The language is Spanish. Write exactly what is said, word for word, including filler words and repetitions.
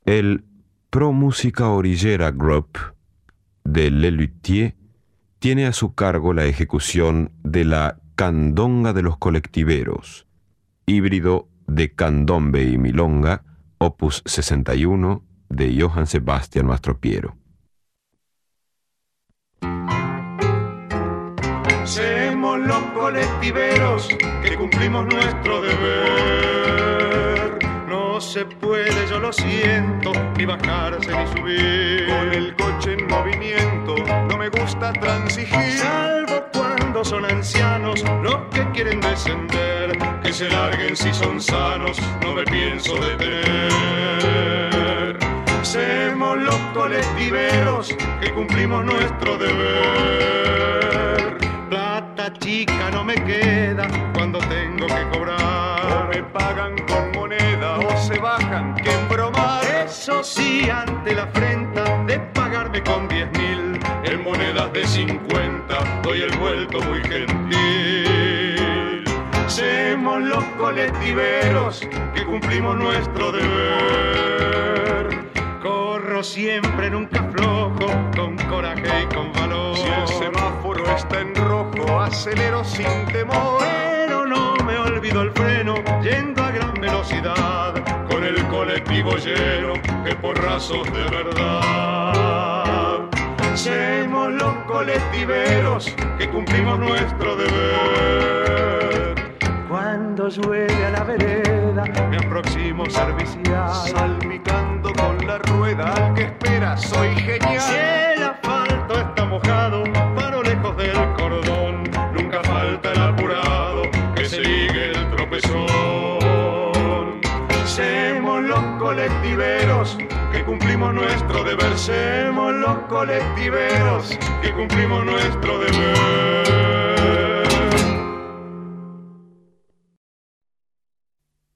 El Pro Música Orillera Group de Lelutier tiene a su cargo la ejecución de la Candonga de los Colectiveros, híbrido de candombe y milonga, opus sesenta y uno, de Johann Sebastian Mastropiero. Somos los colectiveros que cumplimos nuestro deber. No se puede, yo lo siento, ni bajarse ni subir. Con el coche en movimiento no me gusta transigir. Salvo cuando son ancianos los que quieren descender. Que se larguen si son sanos, no me pienso detener. Somos los colectiveros que cumplimos nuestro deber. Plata chica no me queda cuando tengo que cobrar. O me pagan con moneda o se bajan que embromar. Eso sí, ante la afrenta de pagarme con diez mil, en monedas de cincuenta doy el vuelto muy gentil. Somos los colectiveros que cumplimos nuestro deber. Corro siempre, nunca aflojo, con coraje y con valor. Si el semáforo está en rojo, acelero sin temor. Pero no me olvido el freno, yendo a gran velocidad, con el colectivo lleno, que porrazos de verdad. Somos los colectiveros que cumplimos nuestro deber. Cuando llueve a la vereda, me aproximo servicial, salpicando con la rueda al que espera, soy genial. Si el asfalto está mojado, paro lejos del cordón, nunca falta el apurado que sigue el tropezón. Somos los colectiveros que cumplimos nuestro deber. Somos los colectiveros que cumplimos nuestro deber.